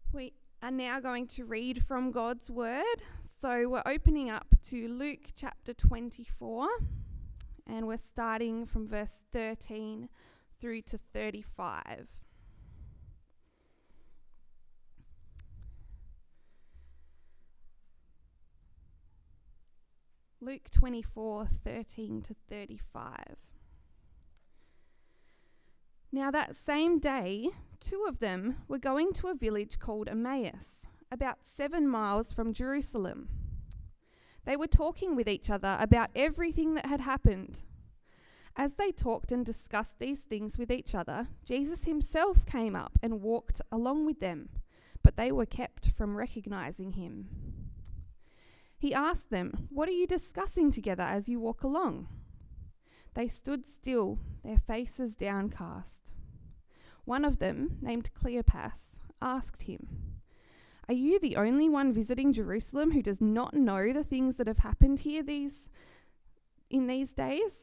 We are now going to read from God's Word. So we're opening up to Luke chapter 24, and we're starting from verse 13 through to 35. Luke 24, 13 to 35. Now that same day, two of them were going to a village called Emmaus, about 7 miles from Jerusalem. They were talking with each other about everything that had happened. As they talked and discussed these things with each other, Jesus himself came up and walked along with them, but they were kept from recognizing him. He asked them, "What are you discussing together as you walk along?" They stood still, their faces downcast. One of them, named Cleopas, asked him, "Are you the only one visiting Jerusalem who does not know the things that have happened here in these days?"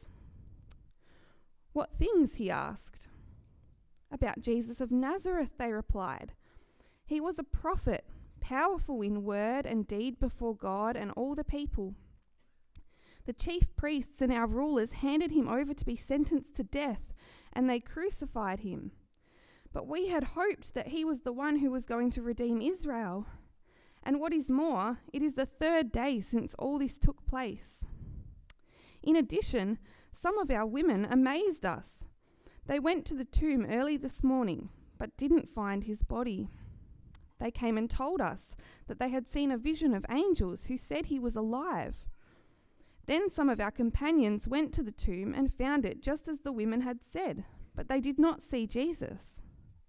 "What things?" he asked. "About Jesus of Nazareth," they replied. "He was a prophet, powerful in word and deed before God and all the people. The chief priests and our rulers handed him over to be sentenced to death, and they crucified him. But we had hoped that he was the one who was going to redeem Israel. And what is more, it is the 3rd day since all this took place. In addition, some of our women amazed us. They went to the tomb early this morning, but didn't find his body. They came and told us that they had seen a vision of angels who said he was alive. Then some of our companions went to the tomb and found it just as the women had said, but they did not see Jesus."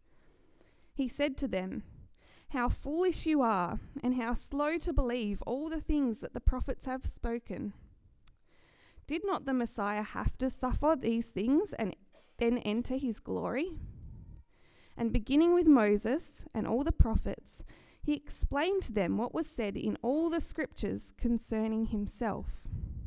He said to them, "How foolish you are, and how slow to believe all the things that the prophets have spoken. Did not the Messiah have to suffer these things and then enter his glory?" And beginning with Moses and all the prophets, he explained to them what was said in all the scriptures concerning himself.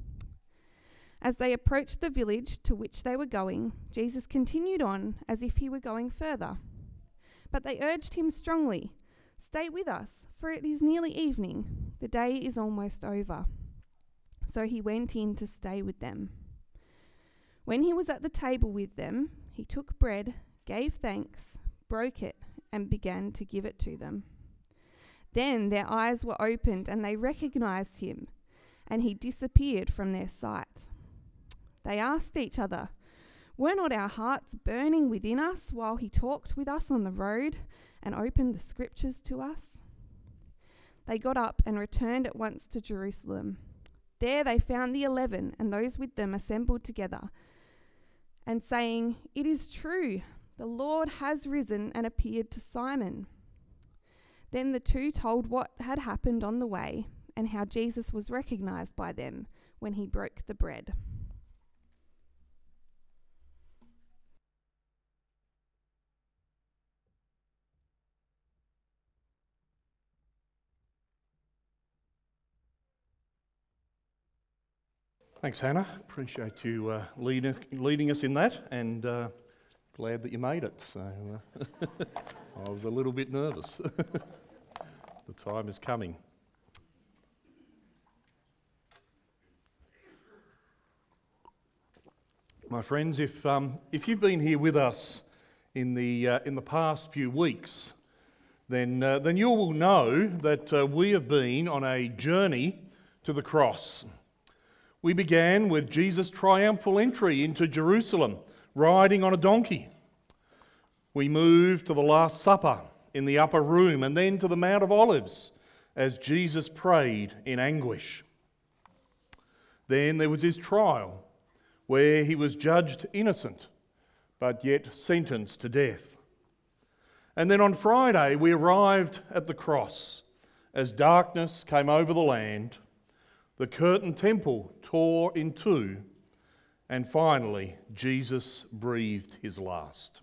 As they approached the village to which they were going, Jesus continued on as if he were going further. But they urged him strongly, "Stay with us, for it is nearly evening. The day is almost over." So he went in to stay with them. When he was at the table with them, he took bread, gave thanks, broke it, and began to give it to them. Then their eyes were opened and they recognized him, and he disappeared from their sight. They asked each other, "Were not our hearts burning within us while he talked with us on the road and opened the scriptures to us?" They got up and returned at once to Jerusalem. There they found the 11 and those with them assembled together, and saying, "It is true, the Lord has risen and appeared to Simon." Then the two told what had happened on the way and how Jesus was recognized by them when he broke the bread. Thanks, Hannah. Appreciate you leading us in that, and glad that you made it. So I was a little bit nervous. The time is coming. My friends, if you've been here with us in the past few weeks, then you will know that we have been on a journey to the cross. We began with Jesus' triumphal entry into Jerusalem, riding on a donkey. We moved to the Last Supper in the upper room, and then to the Mount of Olives as Jesus prayed in anguish. Then there was his trial, where he was judged innocent, but yet sentenced to death. And then on Friday, we arrived at the cross as darkness came over the land. The curtain temple tore in two, and finally, Jesus breathed his last.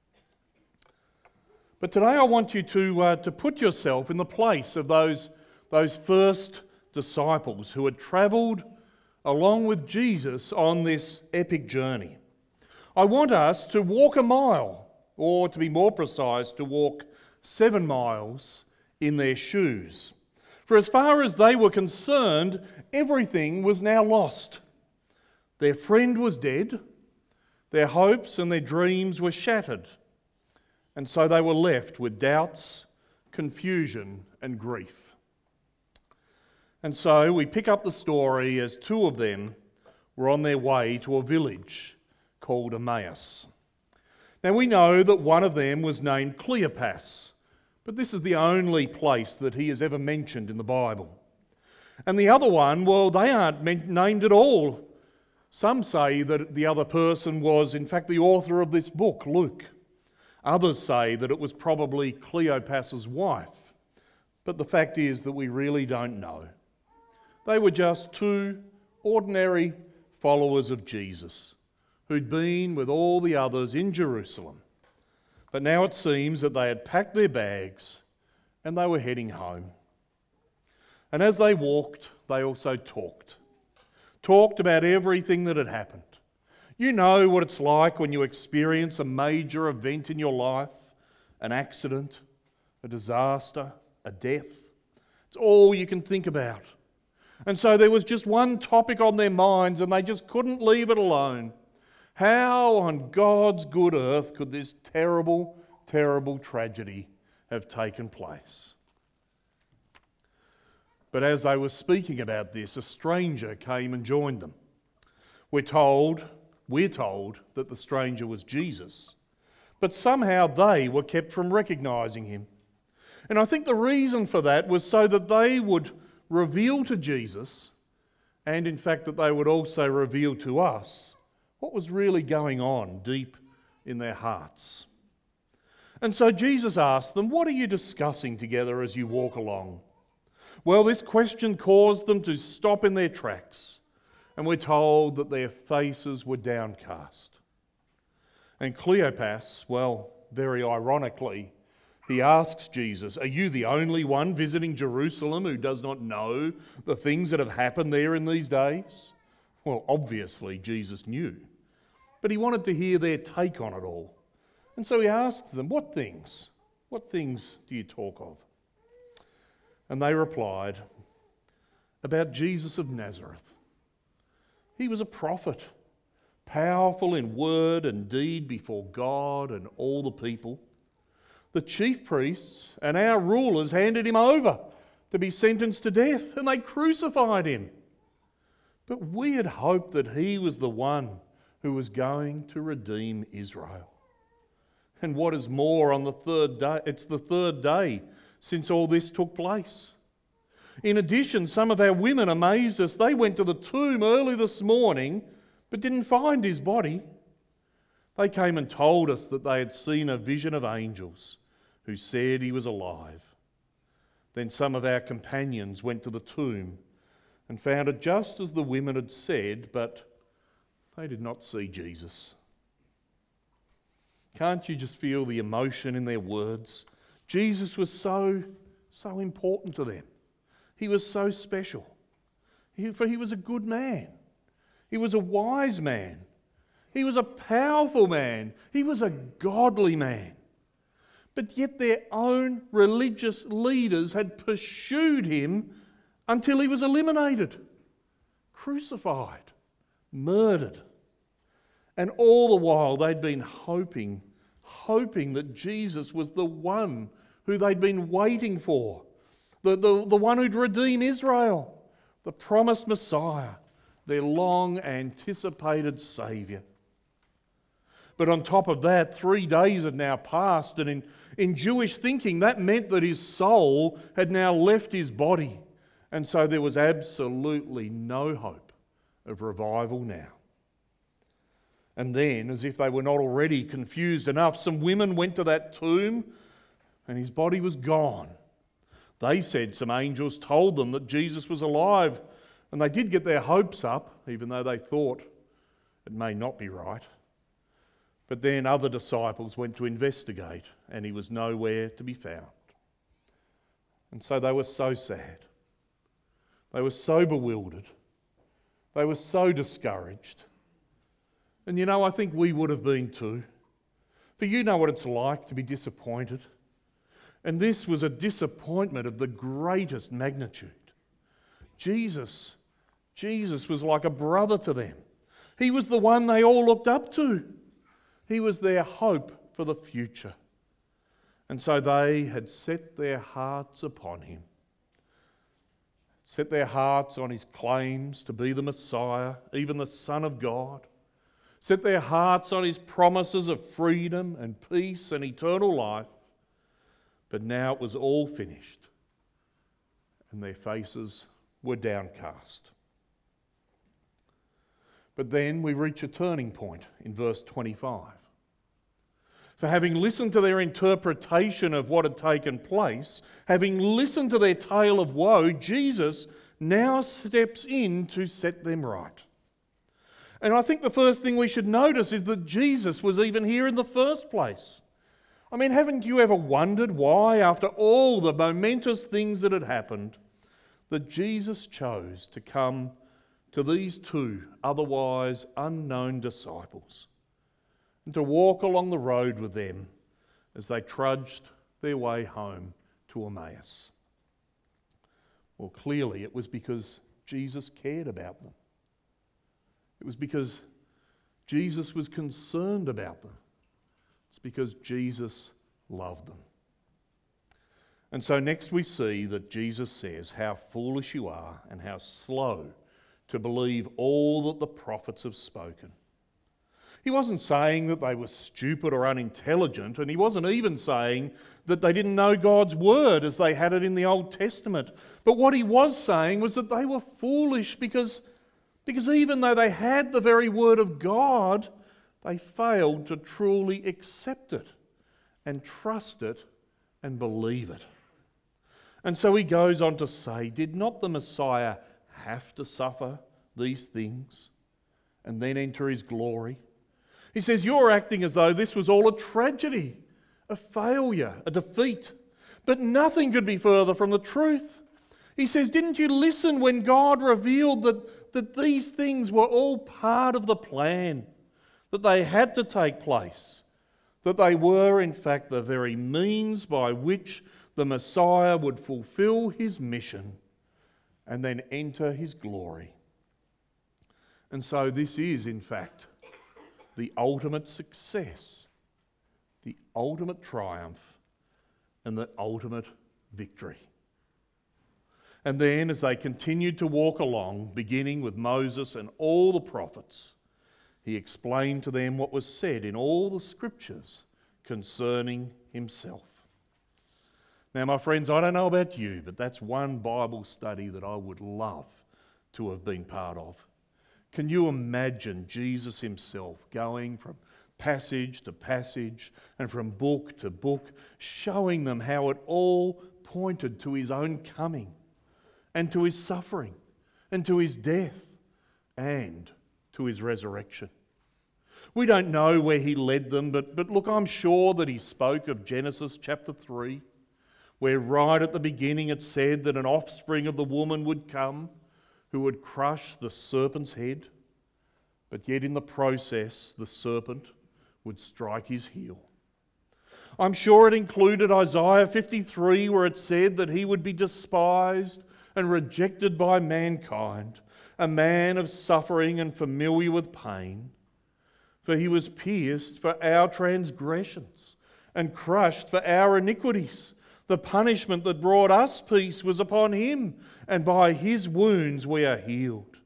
But today I want you to put yourself in the place of those first disciples who had travelled along with Jesus on this epic journey. I want us to walk a mile, or to be more precise, to walk 7 miles in their shoes. For as far as they were concerned, everything was now lost. Their friend was dead, their hopes and their dreams were shattered, and so they were left with doubts, confusion and grief. And so we pick up the story as two of them were on their way to a village called Emmaus. Now we know that one of them was named Cleopas, but this is the only place that he is ever mentioned in the Bible. And the other one, well, they aren't named at all. Some say that the other person was in fact the author of this book, Luke. Others say that it was probably Cleopas's wife. But the fact is that we really don't know. They were just two ordinary followers of Jesus who'd been with all the others in Jerusalem. But now it seems that they had packed their bags and they were heading home. And as they walked, they also talked about everything that had happened. You know what it's like when you experience a major event in your life, an accident, a disaster, a death. It's all you can think about. And so there was just one topic on their minds and they just couldn't leave it alone. How on God's good earth could this terrible, terrible tragedy have taken place? But as they were speaking about this, a stranger came and joined them. We're told that the stranger was Jesus, but somehow they were kept from recognising him. And I think the reason for that was so that they would reveal to Jesus, and in fact that they would also reveal to us, what was really going on deep in their hearts. And so Jesus asked them, "What are you discussing together as you walk along?" Well, this question caused them to stop in their tracks, and we're told that their faces were downcast. And Cleopas, well, very ironically, he asks Jesus, "Are you the only one visiting Jerusalem who does not know the things that have happened there in these days?" Well, obviously Jesus knew, but he wanted to hear their take on it all. And so he asks them, "What things? What things do you talk of?" And they replied, "About Jesus of Nazareth. He was a prophet, powerful in word and deed before God and all the people. The chief priests and our rulers handed him over to be sentenced to death, and they crucified him. But we had hoped that he was the one who was going to redeem Israel. And what is more, on the third day, it's the third day since all this took place. In addition, some of our women amazed us. They went to the tomb early this morning, but didn't find his body. They came and told us that they had seen a vision of angels who said he was alive. Then some of our companions went to the tomb and found it just as the women had said, but they did not see Jesus." Can't you just feel the emotion in their words? Jesus was so important to them. He was so special. For he was a good man. He was a wise man. He was a powerful man. He was a godly man. But yet their own religious leaders had pursued him until he was eliminated, crucified, murdered. And all the while they'd been hoping that Jesus was the one who they'd been waiting for, the one who'd redeem Israel, the promised Messiah, their long anticipated Saviour. But on top of that, 3 days had now passed, and in Jewish thinking that meant that his soul had now left his body, and so there was absolutely no hope of revival now. And then, as if they were not already confused enough, some women went to that tomb and his body was gone. They said some angels told them that Jesus was alive, and they did get their hopes up, even though they thought it may not be right. But then other disciples went to investigate and he was nowhere to be found. And so they were so sad. They were so bewildered. They were so discouraged. And you know, I think we would have been too. For you know what it's like to be disappointed. And this was a disappointment of the greatest magnitude. Jesus was like a brother to them. He was the one they all looked up to. He was their hope for the future. And so they had set their hearts upon him. Set their hearts on his claims to be the Messiah, even the Son of God. Set their hearts on his promises of freedom and peace and eternal life. But now it was all finished, and their faces were downcast. But then we reach a turning point in verse 25. For having listened to their interpretation of what had taken place, having listened to their tale of woe, Jesus now steps in to set them right. And I think the first thing we should notice is that Jesus was even here in the first place. I mean, haven't you ever wondered why, after all the momentous things that had happened, that Jesus chose to come to these two otherwise unknown disciples and to walk along the road with them as they trudged their way home to Emmaus? Well, clearly it was because Jesus cared about them. It was because Jesus was concerned about them. It's because Jesus loved them. And so next we see that Jesus says, "How foolish you are, and how slow to believe all that the prophets have spoken." He wasn't saying that they were stupid or unintelligent, and he wasn't even saying that they didn't know God's word as they had it in the Old Testament. But what he was saying was that they were foolish because even though they had the very word of God, they failed to truly accept it and trust it and believe it. And so he goes on to say, did not the Messiah have to suffer these things and then enter his glory? He says, you're acting as though this was all a tragedy, a failure, a defeat. But nothing could be further from the truth. He says, didn't you listen when God revealed that these things were all part of the plan, that they had to take place, that they were in fact the very means by which the Messiah would fulfill his mission and then enter his glory? And so this is in fact the ultimate success, the ultimate triumph, and the ultimate victory. And then as they continued to walk along, beginning with Moses and all the prophets, he explained to them what was said in all the scriptures concerning himself. Now, my friends, I don't know about you, but that's one Bible study that I would love to have been part of. Can you imagine Jesus himself going from passage to passage and from book to book, showing them how it all pointed to his own coming and to his suffering and to his death and to his resurrection? We don't know where he led them, but look, I'm sure that he spoke of Genesis chapter 3, where right at the beginning it said that an offspring of the woman would come who would crush the serpent's head, but yet in the process the serpent would strike his heel. I'm sure it included Isaiah 53, where it said that he would be despised and rejected by mankind, a man of suffering and familiar with pain. For he was pierced for our transgressions and crushed for our iniquities. The punishment that brought us peace was upon him, and by his wounds we are healed.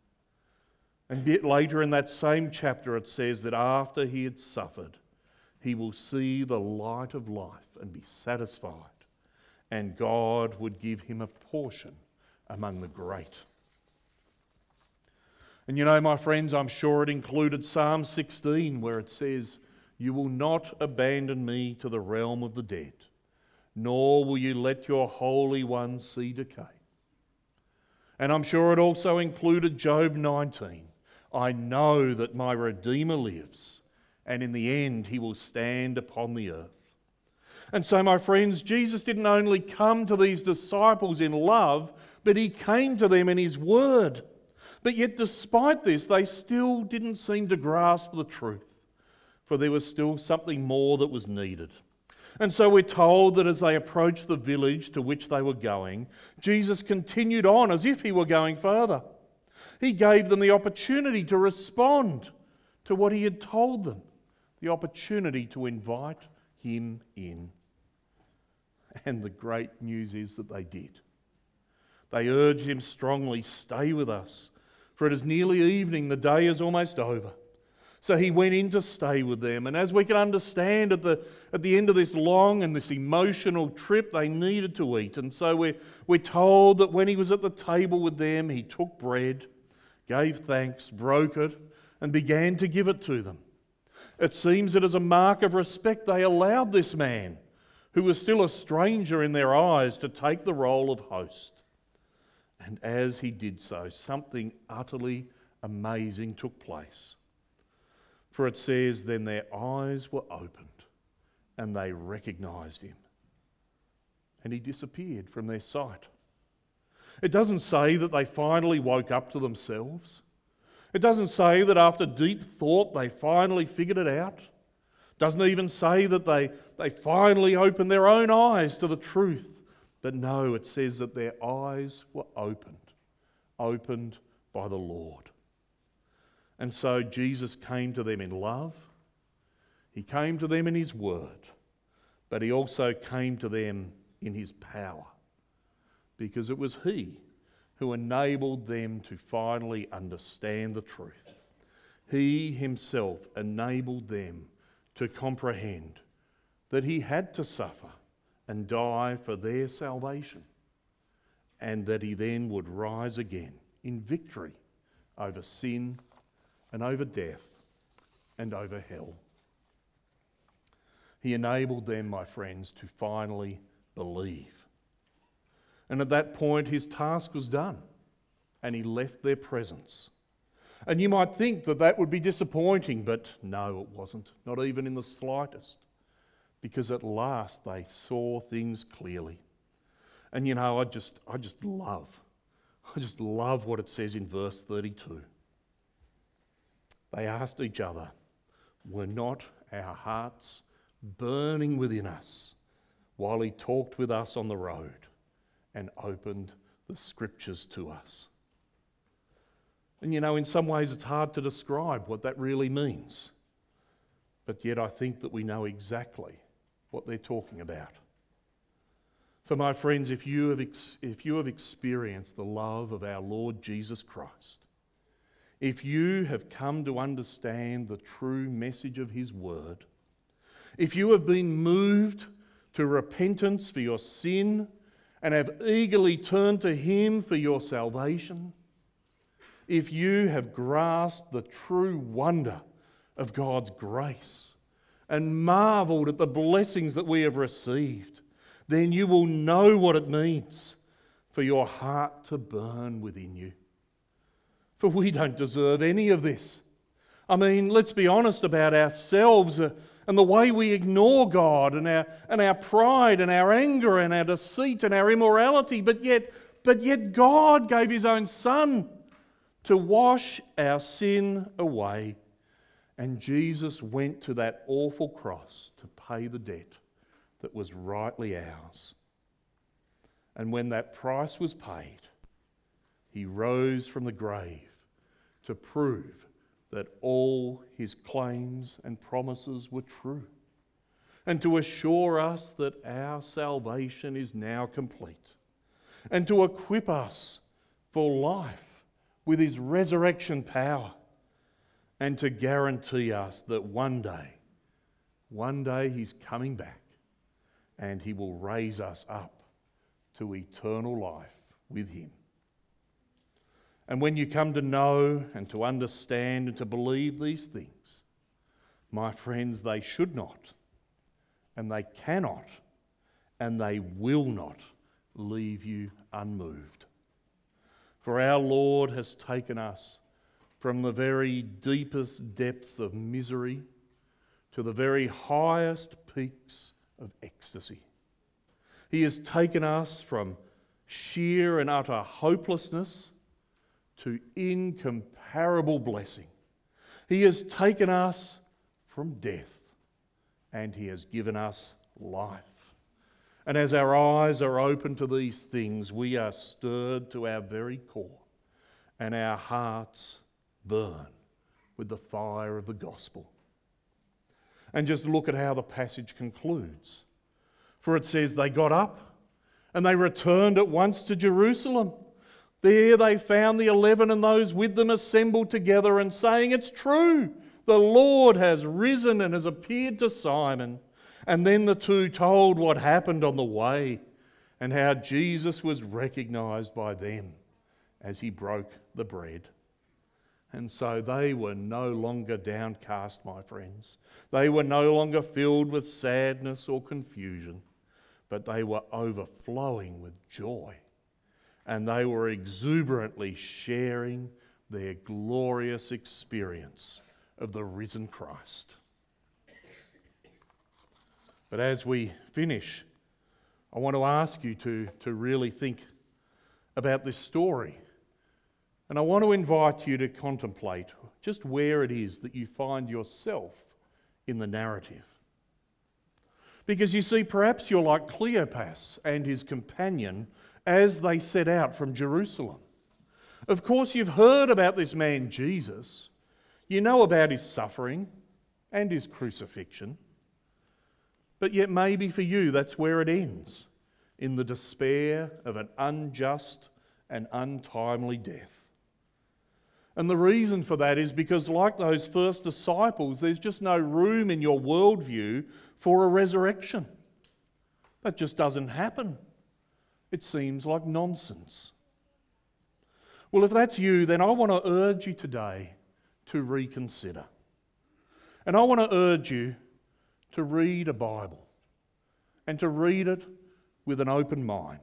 And yet later in that same chapter it says that after he had suffered, he will see the light of life and be satisfied, and God would give him a portion among the great. And you know, my friends, I'm sure it included Psalm 16, where it says, "You will not abandon me to the realm of the dead, nor will you let your Holy One see decay." And I'm sure it also included Job 19. "I know that my Redeemer lives, and in the end he will stand upon the earth." And so, my friends, Jesus didn't only come to these disciples in love, but he came to them in his word. But yet despite this, they still didn't seem to grasp the truth, for there was still something more that was needed. And so we're told that as they approached the village to which they were going, Jesus continued on as if he were going further. He gave them the opportunity to respond to what he had told them, the opportunity to invite him in. And the great news is that they did. They urged him strongly, "Stay with us, for it is nearly evening, the day is almost over." So he went in to stay with them. And as we can understand, at the end of this long and this emotional trip, they needed to eat. And so we're told that when he was at the table with them, he took bread, gave thanks, broke it, and began to give it to them. It seems that as a mark of respect, they allowed this man, who was still a stranger in their eyes, to take the role of host. And as he did so, something utterly amazing took place. For it says, then their eyes were opened and they recognised him. And he disappeared from their sight. It doesn't say that they finally woke up to themselves. It doesn't say that after deep thought they finally figured it out. It doesn't even say that they finally opened their own eyes to the truth. But no, it says that their eyes were opened by the Lord. And so Jesus came to them in love. He came to them in his word. But he also came to them in his power. Because it was he who enabled them to finally understand the truth. He himself enabled them to comprehend that he had to suffer and die for their salvation, and that he then would rise again in victory over sin and over death and over hell. He enabled them, my friends, to finally believe. And at that point his task was done and he left their presence. And you might think that that would be disappointing, but no, it wasn't, not even in the slightest, because at last they saw things clearly. And you know, I just love what it says in verse 32. They asked each other, "Were not our hearts burning within us while he talked with us on the road and opened the scriptures to us?" And you know, in some ways it's hard to describe what that really means. But yet I think that we know exactly what they're talking about. For my friends, if you have experienced the love of our Lord Jesus Christ, if you have come to understand the true message of his word, if you have been moved to repentance for your sin and have eagerly turned to him for your salvation, if you have grasped the true wonder of God's grace and marvelled at the blessings that we have received, then you will know what it means for your heart to burn within you. For we don't deserve any of this. I mean, let's be honest about ourselves and the way we ignore God and our pride and our anger and our deceit and our immorality. But yet God gave his own Son to wash our sin away. And Jesus went to that awful cross to pay the debt that was rightly ours. And when that price was paid, he rose from the grave to prove that all his claims and promises were true, and to assure us that our salvation is now complete, and to equip us for life with his resurrection power, and to guarantee us that one day he's coming back and he will raise us up to eternal life with him. And when you come to know and to understand and to believe these things, my friends, they should not, and they cannot, and they will not leave you unmoved. For our Lord has taken us from the very deepest depths of misery to the very highest peaks of ecstasy. He has taken us from sheer and utter hopelessness to incomparable blessing. He has taken us from death and he has given us life. And as our eyes are open to these things, we are stirred to our very core, and our hearts burn with the fire of the gospel. And just look at how the passage concludes. For it says, they got up and they returned at once to Jerusalem. There they found the 11 and those with them assembled together and saying, it's true, the Lord has risen and has appeared to Simon. And then the two told what happened on the way and how Jesus was recognised by them as he broke the bread. And so they were no longer downcast, my friends. They were no longer filled with sadness or confusion, but they were overflowing with joy. And they were exuberantly sharing their glorious experience of the risen Christ. But as we finish, I want to ask you to really think about this story. And I want to invite you to contemplate just where it is that you find yourself in the narrative. Because you see, perhaps you're like Cleopas and his companion as they set out from Jerusalem. Of course, you've heard about this man Jesus. You know about his suffering and his crucifixion. But yet maybe for you that's where it ends, in the despair of an unjust and untimely death. And the reason for that is because, like those first disciples, there's just no room in your worldview for a resurrection. That just doesn't happen. It seems like nonsense. Well, if that's you, then I want to urge you today to reconsider. And I want to urge you to read a Bible and to read it with an open mind.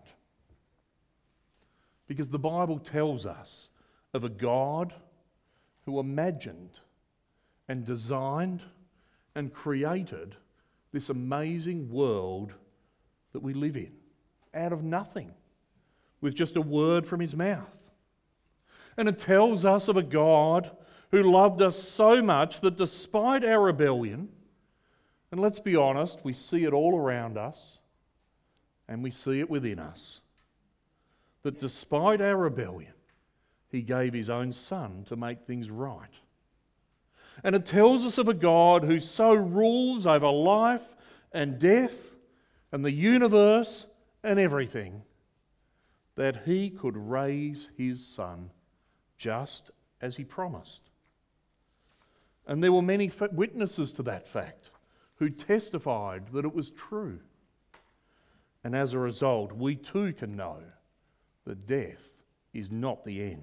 Because the Bible tells us of a God who imagined and designed and created this amazing world that we live in out of nothing, with just a word from his mouth. And it tells us of a God who loved us so much that despite our rebellion, and let's be honest, we see it all around us and we see it within us, that despite our rebellion, he gave his own Son to make things right. And it tells us of a God who so rules over life and death and the universe and everything that he could raise his Son just as he promised. And there were many witnesses to that fact who testified that it was true. And as a result, we too can know that death is not the end.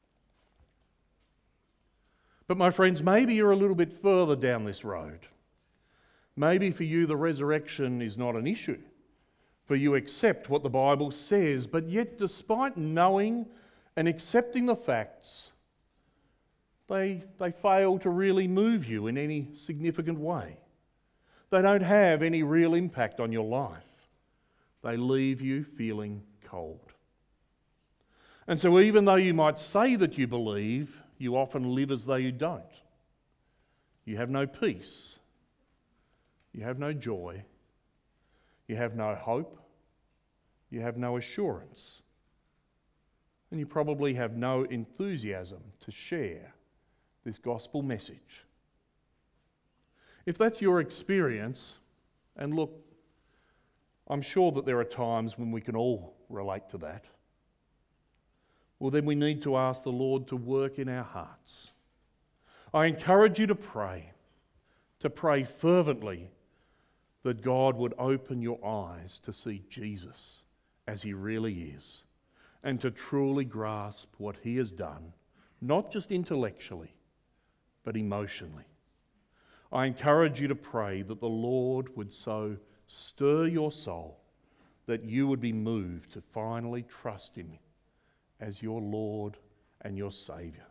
But my friends, maybe you're a little bit further down this road. Maybe for you the resurrection is not an issue. For you accept what the Bible says, but yet despite knowing and accepting the facts, they fail to really move you in any significant way. They don't have any real impact on your life. They leave you feeling cold. And so even though you might say that you believe, you often live as though you don't. You have no peace. You have no joy. You have no hope. You have no assurance. And you probably have no enthusiasm to share this gospel message. If that's your experience, and look, I'm sure that there are times when we can all relate to that, well, then we need to ask the Lord to work in our hearts. I encourage you to pray fervently that God would open your eyes to see Jesus as he really is, and to truly grasp what he has done, not just intellectually, but emotionally. I encourage you to pray that the Lord would so stir your soul that you would be moved to finally trust him as your Lord and your Saviour.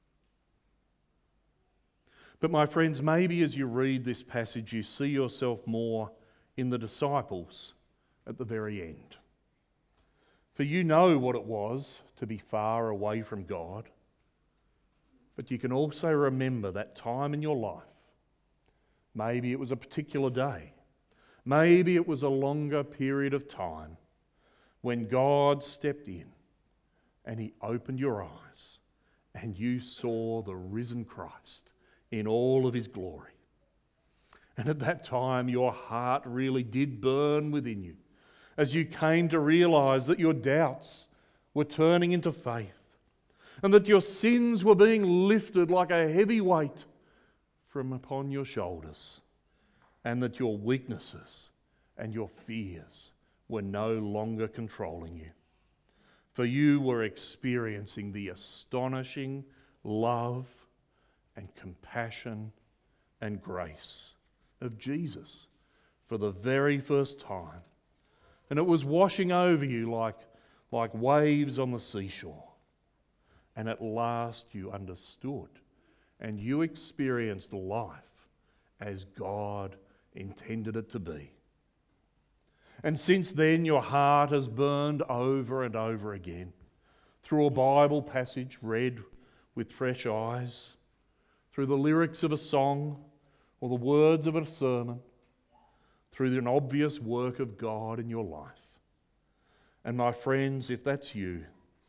But my friends, maybe as you read this passage, you see yourself more in the disciples at the very end. For you know what it was to be far away from God, but you can also remember that time in your life. Maybe it was a particular day, Maybe it was a longer period of time when God stepped in and he opened your eyes and you saw the risen Christ in all of his glory. And at that time, your heart really did burn within you as you came to realise that your doubts were turning into faith and that your sins were being lifted like a heavy weight from upon your shoulders, and that your weaknesses and your fears were no longer controlling you. For you were experiencing the astonishing love and compassion and grace of Jesus for the very first time. And it was washing over you like waves on the seashore. And at last you understood and you experienced life as God intended it to be. And since then your heart has burned over and over again through a Bible passage read with fresh eyes, through the lyrics of a song or the words of a sermon, through an obvious work of God in your life. And my friends, if that's you,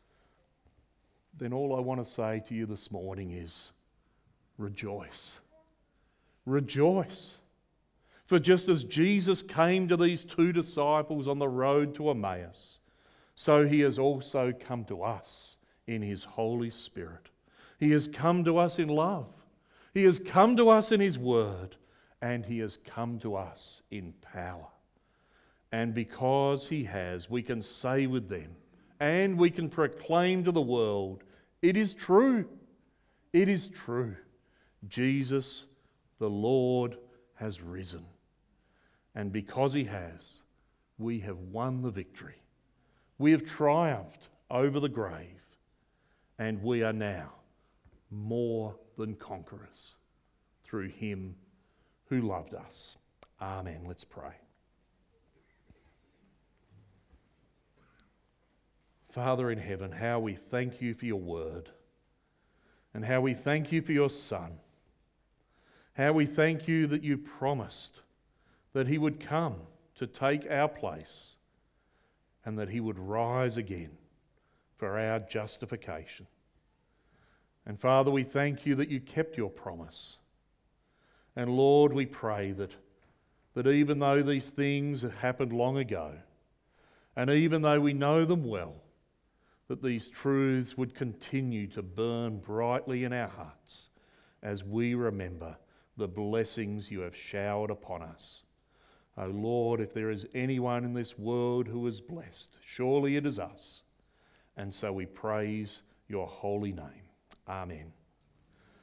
then all I want to say to you this morning is rejoice. Rejoice. For just as Jesus came to these two disciples on the road to Emmaus, so he has also come to us in his Holy Spirit. He has come to us in love. He has come to us in his word, and he has come to us in power. And because he has, we can say with them, and we can proclaim to the world, it is true. It is true. Jesus, the Lord, has risen. And because he has, we have won the victory. We have triumphed over the grave, and we are now more than conquerors through him who loved us. Amen. Let's pray. Father in heaven, how we thank you for your word, and how we thank you for your Son. How we thank you that you promised that he would come to take our place and that he would rise again for our justification. And Father, we thank you that you kept your promise. And Lord, we pray that even though these things have happened long ago, and even though we know them well, that these truths would continue to burn brightly in our hearts as we remember the blessings you have showered upon us. O Lord, if there is anyone in this world who is blessed, surely it is us. And so we praise your holy name. Amen.